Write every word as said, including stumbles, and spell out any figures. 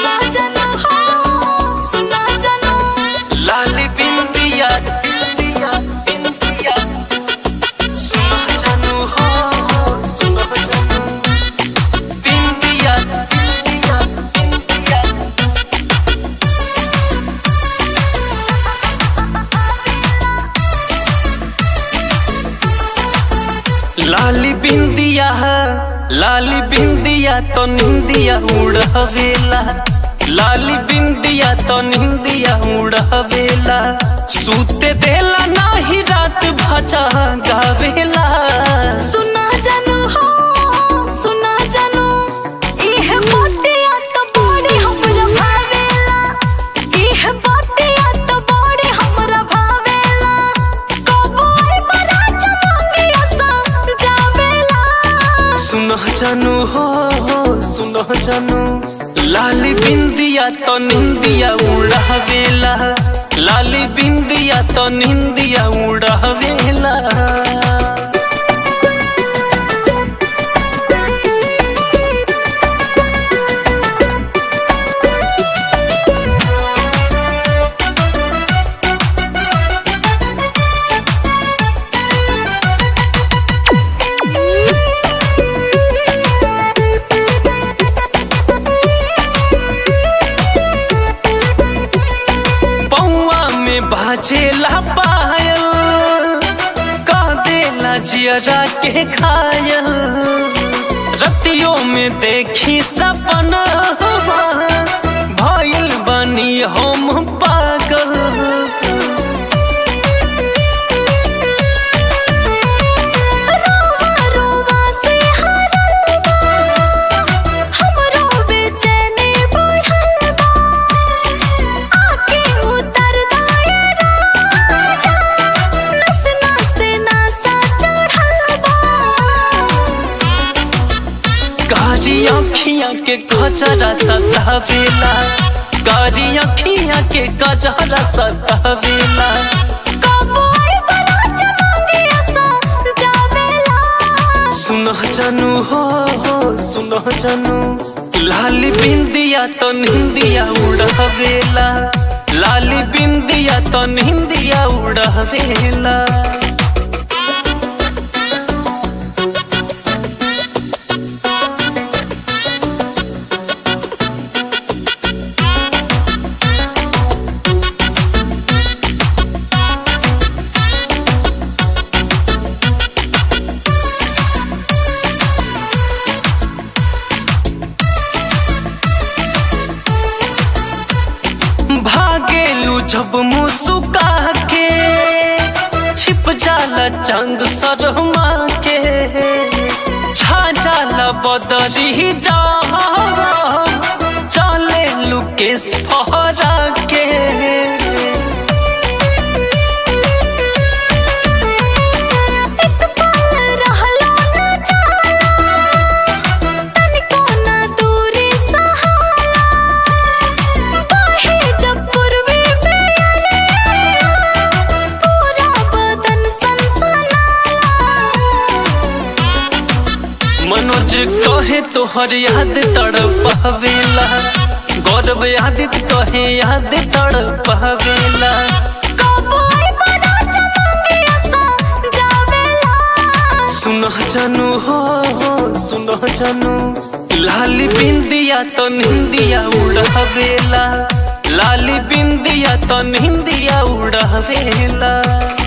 सुना जानू हो सुना जानू लाली बिंदिया बिंदिया बिंदिया सुना जानू हो सुना जानू बिंदिया बिंदिया बिंदिया लाली बिंदिया लाली बिंदिया तो निंदिया उड़ावेला लाली बिंदिया तो निंदिया उड़ावेला सूते देला नाही रात भजा गावेला सुना जानू हो सुना जानू इह बातिया तो बड़ी हमरा भावेला इह बातिया तो बड़ी हमरा भावेला कबो आई बड़ा चमंगिया सा जावेला सुनो जानू हो सुनो जानू लाली बिंदिया तो निंदिया उड़ावेला लाली बिंदिया तो निंदिया उड़ावेला बाजेला पायल कह देला जियरा के घायल रतियों में देखी सपना भइल बनी हम पागल रोवा रोवा से हरल बा हमरो बेचैनी बढ़ल बा आके उतर दाए राजा नस नस नसा चढ़ल बा कारी अखियां के कजरा सतावेला कारी अखियां के कजरा सतावेला कबो आई बड़ा चमंगिया सा जावेला सुनो जानू हो सुनो जानू लाली बिंदिया तो निंदिया उड़ावेला लाली बिंदिया तो निंदिया उड़ावेला भागेलू जब मुस्का के छिप जाला चंद शर्मा के छा जाला बदरी जा चले लुकेश फहरा के एक पल रहलो ना जाला तनिको ना दूरी सहाला बाहे जब पूर्वी बेअरिया पूरा बदन सनसनाला मनोज कहे तोहर याद तड़पावेला गौरव यादित कहे याद तड़पावेला कबो आई बड़ा चमंगिया सा जावेला सुनो जानू हो सुनो जानू लाली बिंदिया तो निंदिया उड़ावेला लाली बिंदिया तो निंदिया उड़ावेला।